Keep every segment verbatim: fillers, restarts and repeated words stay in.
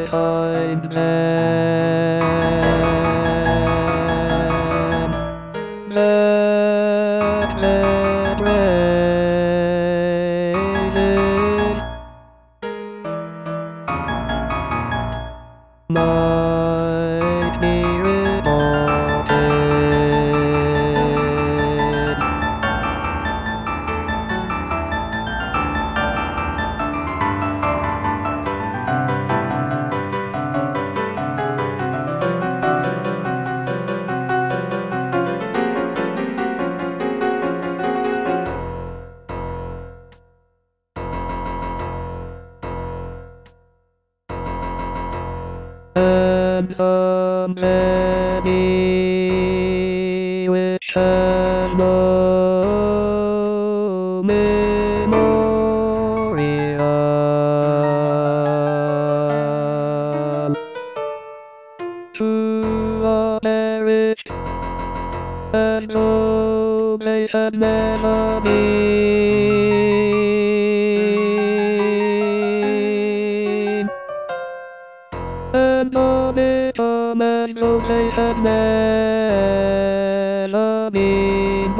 behind them. That red raises might be reported. And somebody which has no memorial to a perished as though they had never been, and on it come as though they had never been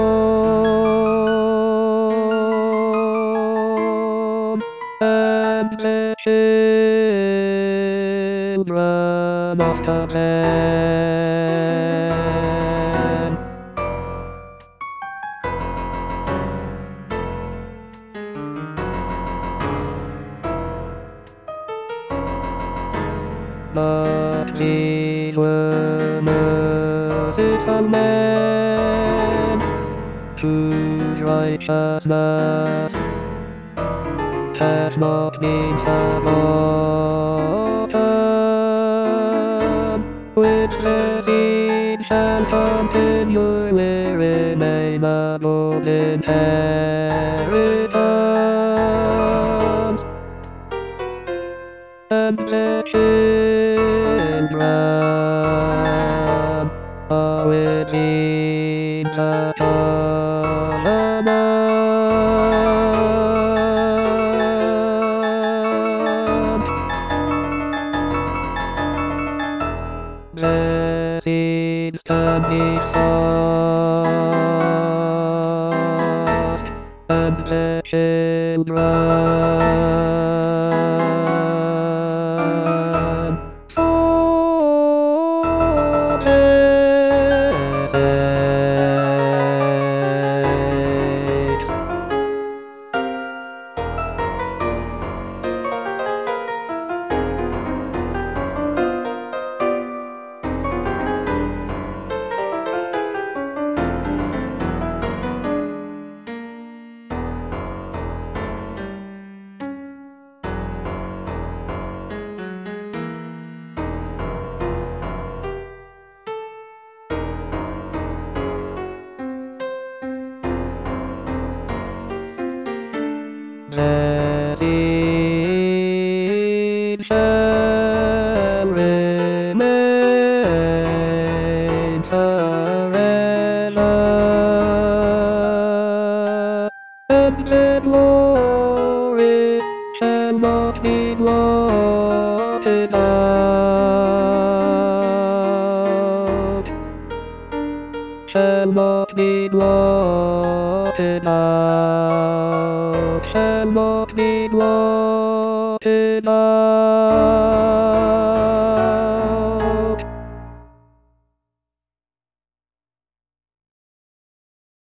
born, and their children after them. But these were merciful men, whose righteousness has not been forgotten, which their seed shall continually remain a good inheritance, and their children are within the covenant. Their seeds can be fast, and their children for their sakes. Their seed shall remain forever, and their glory shall not be blotted out, shall not be blotted out, shall not be blotted out.